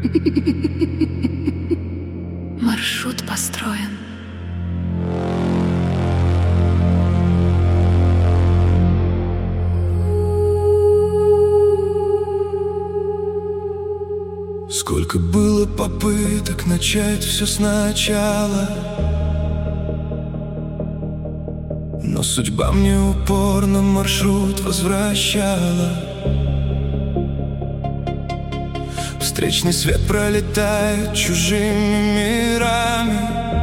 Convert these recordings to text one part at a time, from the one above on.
Маршрут построен. Сколько было попыток начать все сначала, но судьба мне упорно маршрут возвращала. Встречный свет пролетает чужими мирами.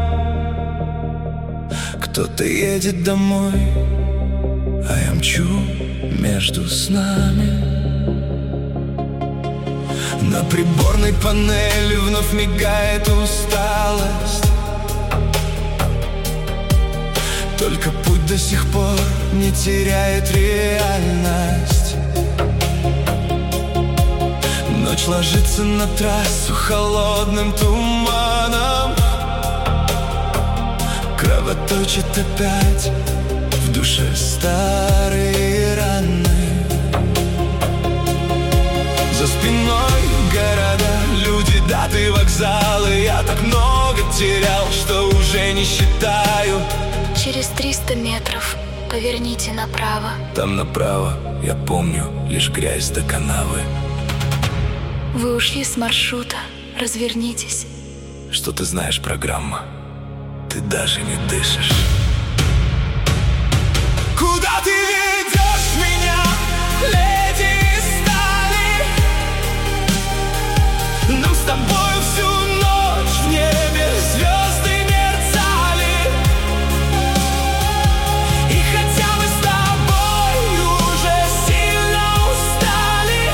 Кто-то едет домой, а я мчу между снами. На приборной панели вновь мигает усталость. Только путь до сих пор не теряет реальность. Ночь ложится на трассу холодным туманом. Кровоточит опять в душе старые раны. За спиной города, люди, даты, вокзалы. Я так много терял, что уже не считаю. Через 300 метров поверните направо. Там направо, я помню, лишь грязь до канавы. Вы ушли с маршрута, развернитесь. Что ты знаешь, программа? Ты даже не дышишь. Куда ты ведешь меня, леди стали? Нам с тобой всю ночь в небе звезды мерцали. И хотя мы с тобой уже сильно устали,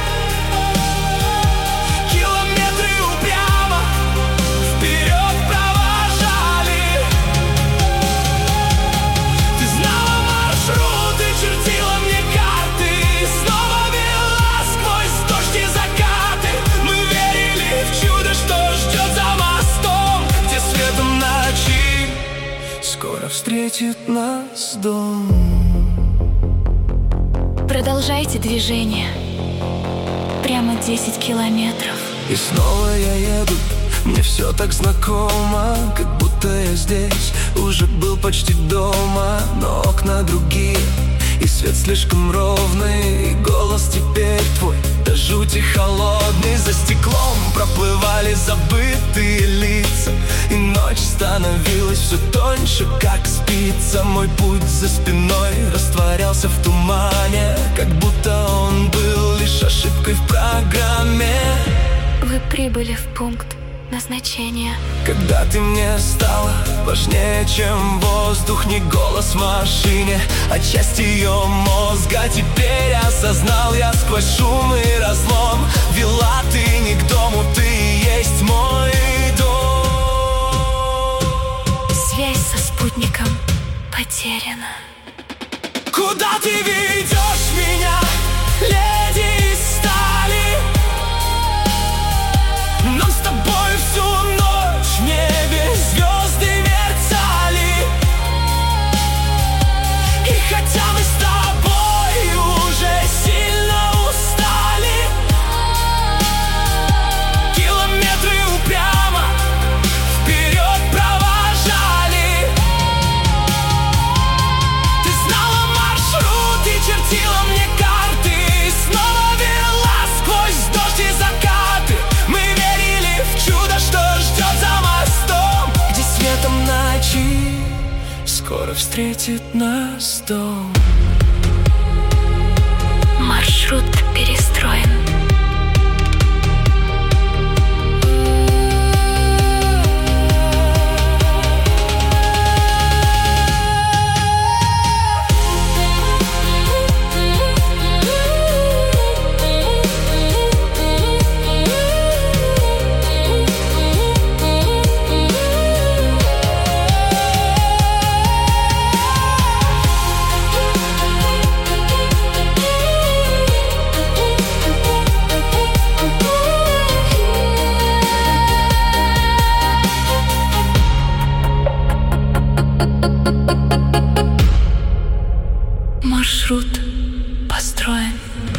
километры упрямо вперед провожали. Ты знала маршрут и чертила мне карты, и снова вела сквозь дождь и закаты. Мы верили в чудо, что ждет за мостом, где светом ночи скоро встретит нас дом. Продолжайте движение. Прямо 10 километров. И снова я еду, мне все так знакомо, как будто я здесь уже был почти дома. Но окна другие, и свет слишком ровный, и голос теперь твой до жути холодный. За стеклом проплывали забытые лица, и ночь становилась все тоньше, как спица. Мой путь за спиной растворялся в тумане, как будто он был лишь ошибкой в программе. Вы прибыли в пункт назначения. Когда ты мне стала важнее, чем воздух, не голос в машине, а часть ее мозга. Теперь осознал я сквозь шум и разлом. Вела ты не к дому, ты и есть мой дом. Связь со спутником потеряна. Куда ты ведешь меня, леди из стали? Нам с тобой всю ночь в небе звезды мерцали. И хотя мы с тобой уже сильно устали, километры упрямо вперед провожали. Ты знала маршрут и чертила мне карты, и снова вела сквозь дождь и закаты. Мы верили в чудо, что ждет за мостом, где светом ночи скоро встретит нас дом. Маршрут перестроен. Маршрут построен.